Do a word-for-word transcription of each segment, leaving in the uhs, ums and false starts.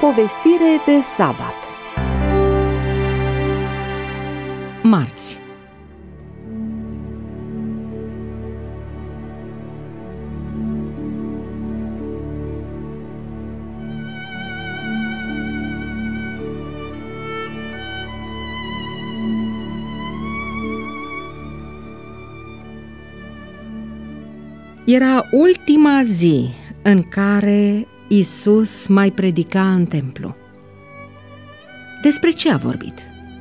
Povestire de sabat. Marți. Era ultima zi în care Iisus mai predica în templu. Despre ce a vorbit?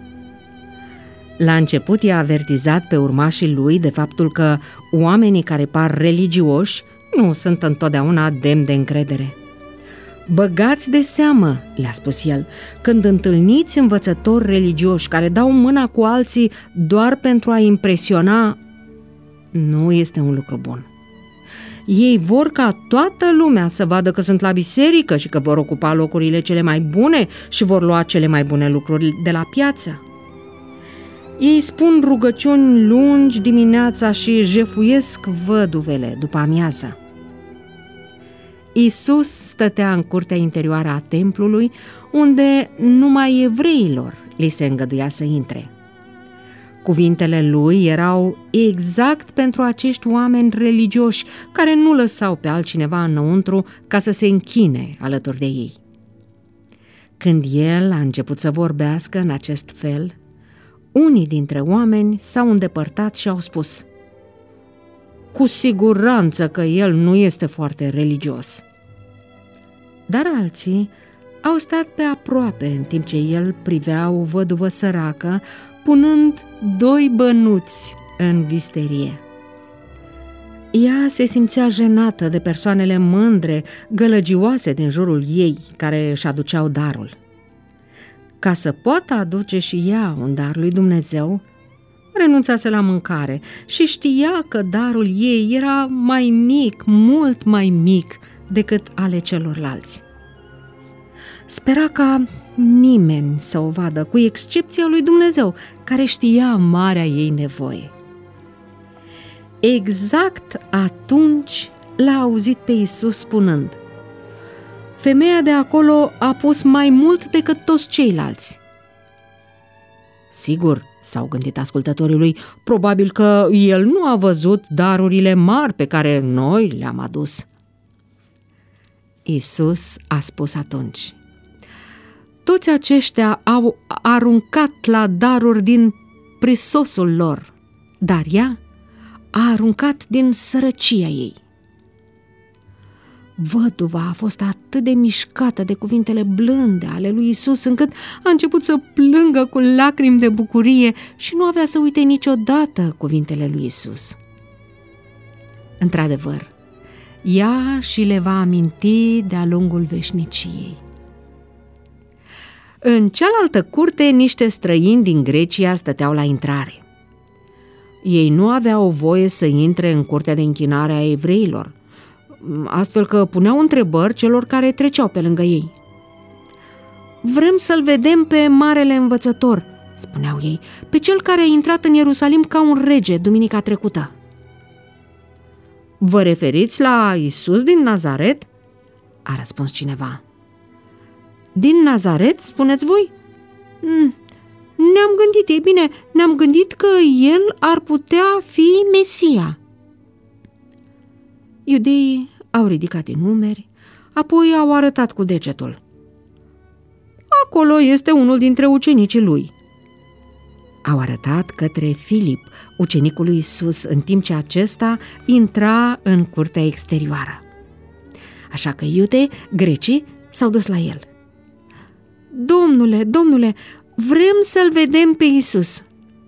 La început i-a avertizat pe urmașii lui de faptul că oamenii care par religioși nu sunt întotdeauna demni de încredere. Băgați de seamă, le-a spus el, când întâlniți învățători religioși care dau mâna cu alții doar pentru a impresiona, nu este un lucru bun. Ei vor ca toată lumea să vadă că sunt la biserică și că vor ocupa locurile cele mai bune și vor lua cele mai bune lucruri de la piață. Ei spun rugăciuni lungi dimineața și jefuiesc văduvele după amiază. Iisus stătea în curtea interioară a templului, unde numai evreilor li se îngăduia să intre. Cuvintele lui erau exact pentru acești oameni religioși care nu lăsau pe altcineva înăuntru ca să se închine alături de ei. Când el a început să vorbească în acest fel, unii dintre oameni s-au îndepărtat și au spus: "Cu siguranță că el nu este foarte religios." Dar alții au stat pe aproape în timp ce el privea o văduvă săracă punând doi bănuți în visterie. Ea se simțea jenată de persoanele mândre, gălăgioase din jurul ei, care își aduceau darul. Ca să poată aduce și ea un dar lui Dumnezeu, renunțase la mâncare și știa că darul ei era mai mic, mult mai mic decât ale celorlalți. Spera ca nimeni să o vadă, cu excepția lui Dumnezeu, care știa marea ei nevoie. Exact atunci l-a auzit pe Iisus spunând: "Femeia de acolo a pus mai mult decât toți ceilalți." Sigur, s-au gândit ascultătorii lui, probabil că el nu a văzut darurile mari pe care noi le-am adus. Iisus a spus atunci: "Toți aceștia au aruncat la daruri din prisosul lor, dar ea a aruncat din sărăcia ei." Văduva a fost atât de mișcată de cuvintele blânde ale lui Iisus, încât a început să plângă cu lacrimi de bucurie și nu avea să uite niciodată cuvintele lui Iisus. Într-adevăr, ea și le va aminti de-a lungul veșniciei. În cealaltă curte, niște străini din Grecia stăteau la intrare. Ei nu aveau voie să intre în curtea de închinare a evreilor, astfel că puneau întrebări celor care treceau pe lângă ei. "Vrem să-l vedem pe marele învățător," spuneau ei, "pe cel care a intrat în Ierusalim ca un rege duminica trecută." "Vă referiți la Iisus din Nazaret?" a răspuns cineva. "Din Nazaret, spuneți voi? Mm, ne-am gândit, e bine, ne-am gândit că el ar putea fi Mesia." Iudeii au ridicat din umeri, apoi au arătat cu degetul. "Acolo este unul dintre ucenicii lui." Au arătat către Filip, ucenicul lui Iisus, în timp ce acesta intra în curtea exterioară. Așa că iute, grecii s-au dus la el. "Domnule, domnule, vrem să-l vedem pe Iisus."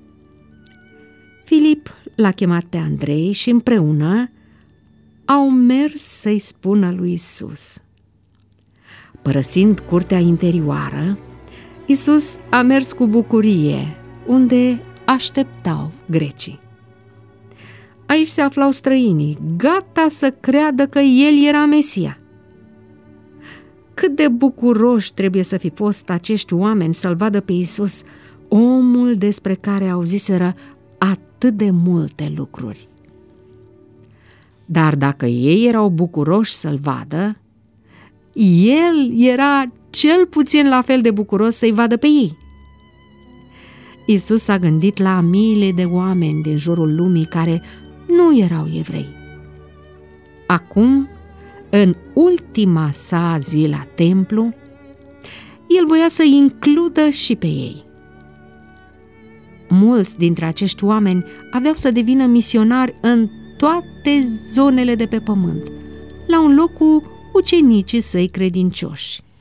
Filip l-a chemat pe Andrei și împreună au mers să-i spună lui Iisus. Părăsind curtea interioară, Iisus a mers cu bucurie unde așteptau grecii. Aici se aflau străinii, gata să creadă că el era Mesia. Cât de bucuroși trebuie să fi fost acești oameni să-l vadă pe Iisus, omul despre care auziseră atât de multe lucruri. Dar dacă ei erau bucuroși să-l vadă, El era cel puțin la fel de bucuros să-i vadă pe ei. Iisus s-a gândit la miile de oameni din jurul lumii care nu erau evrei. Acum, în ultima sa zi la templu, el voia să includă și pe ei. Mulți dintre acești oameni aveau să devină misionari în toate zonele de pe pământ, la un loc cu ucenicii săi credincioși.